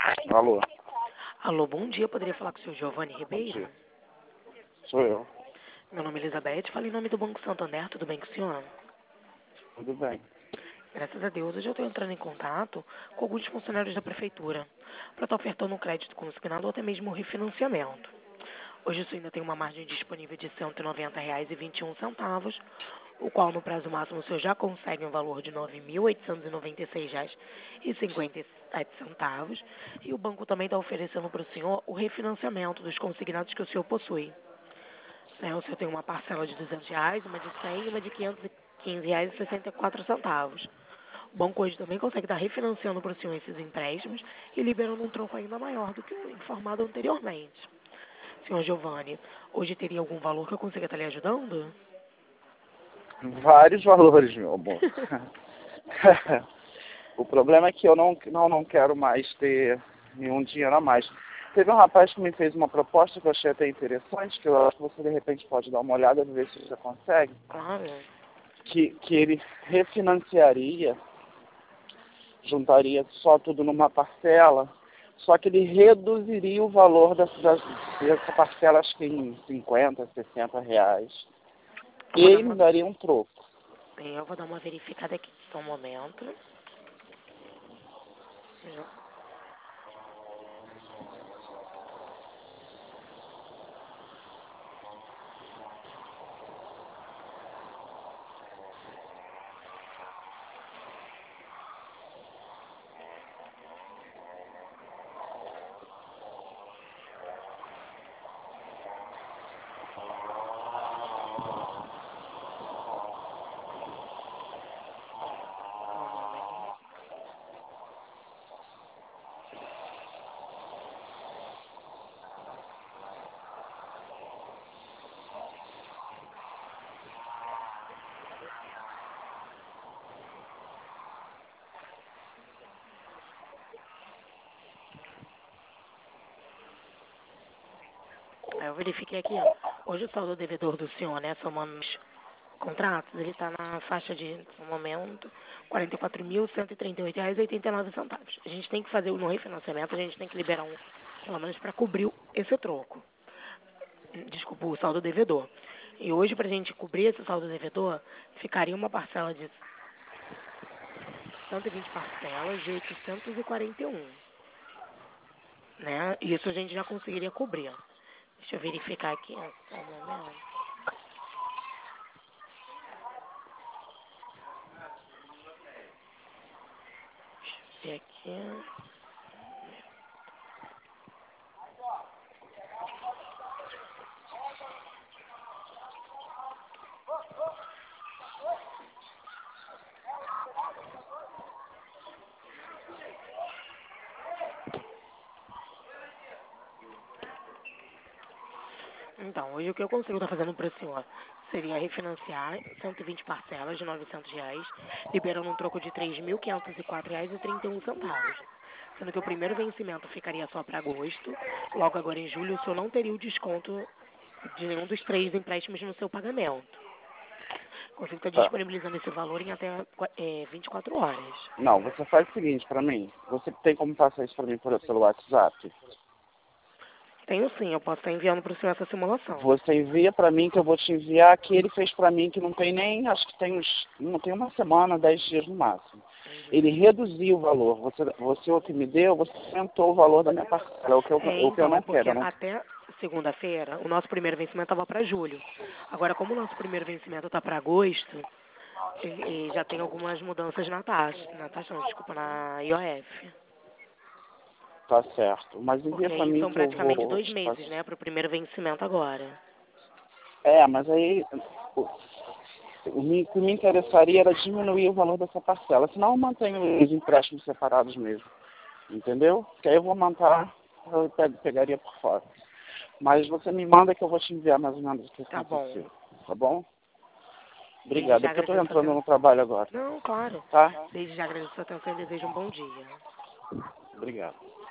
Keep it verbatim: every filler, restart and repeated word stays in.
Alô, Alô, bom dia. Poderia falar com o senhor Giovanni bom Ribeiro? dia. Sou eu. Meu nome é Elizabeth. Falo em nome do Banco Santander. Tudo bem com o senhor? Tudo bem. Graças a Deus. Hoje eu estou entrando em contato com alguns funcionários da prefeitura para estar ofertando um crédito consignado ou até mesmo um refinanciamento. Hoje o senhor ainda tem uma margem disponível de cento e noventa reais e vinte e um centavos, o qual no prazo máximo o senhor já consegue um valor de nove mil oitocentos e noventa e seis reais e cinquenta e sete centavos, e o banco também está oferecendo para o senhor o refinanciamento dos consignados que o senhor possui. Né, o senhor tem uma parcela de duzentos reais, uma de cem e uma de quinhentos e quinze reais e sessenta e quatro centavos. O banco hoje também consegue estar refinanciando para o senhor esses empréstimos e liberando um troco ainda maior do que o informado anteriormente. Senhor Giovanni, hoje teria algum valor que eu consiga estar lhe ajudando? Vários valores, meu amor. O problema é que eu não, não, não quero mais ter nenhum dinheiro a mais. Teve um rapaz que me fez uma proposta que eu achei até interessante, que eu acho que você de repente pode dar uma olhada e ver se você consegue, Claro. que, que ele refinanciaria, juntaria só tudo numa parcela, só que ele reduziria o valor das, das, dessa parcela, acho que em cinquenta, sessenta reais. Eu E vou dar ele me uma, daria um troco. eu vou dar uma verificada aqui. Só um momento. Só um momento. Aí eu verifiquei aqui, ó. Hoje o saldo devedor do senhor, né, somando os contratos, ele está na faixa de, no momento, quarenta e quatro mil cento e trinta e oito reais e oitenta e nove centavos. A gente tem que fazer no refinanciamento, a gente tem que liberar um, pelo menos para cobrir esse troco. Desculpa, o saldo devedor. E hoje, para a gente cobrir esse saldo devedor, ficaria uma parcela de cento e vinte parcelas de oitocentos e quarenta e um. Né? Isso a gente já conseguiria cobrir. Deixa eu verificar aqui, só um momento. Deixa eu ver aqui. Então, hoje o que eu consigo estar fazendo para o senhor seria refinanciar cento e vinte parcelas de novecentos reais, liberando um troco de três mil quinhentos e quatro reais e trinta e um centavos. Sendo que o primeiro vencimento ficaria só para agosto, logo agora em julho o senhor não teria o desconto de nenhum dos três empréstimos no seu pagamento. Consigo estar Tá. disponibilizando esse valor em até é, vinte e quatro horas. Não, você faz o seguinte para mim. Você tem como passar isso para mim por, pelo WhatsApp? Tenho sim, eu posso estar enviando para o senhor essa simulação. Você envia para mim que eu vou te enviar que ele fez para mim que não tem nem, acho que tem uns, não tem uma semana, dez dias no máximo. Ele Uhum. reduziu o valor. Você, você o que me deu, você aumentou o valor da minha parcela. O que eu, É, o que eu então, é não porque quero. Eu não, até segunda-feira o nosso primeiro vencimento estava para julho. Agora, como o nosso primeiro vencimento está para agosto, e, e já tem algumas mudanças na taxa, na taxa não, desculpa, na I O F. tá certo. Mas envia Porque para aí mim são que eu praticamente vou dois te meses, passar. né, para o primeiro vencimento agora. É, mas aí o, o me- o que me interessaria era diminuir o valor dessa parcela. Senão eu mantenho os empréstimos separados mesmo. Entendeu? Que aí eu vou montar, eu pego- pegaria por fora. Mas você me manda que eu vou te enviar mais ou menos o que Tá bom. aconteceu. Tá bom? Desde Obrigado. já É porque eu estou agradeço a entrando atenção. no trabalho agora. Não, claro. Tá? Desde já agradeço a atenção e desejo um bom dia. Obrigado.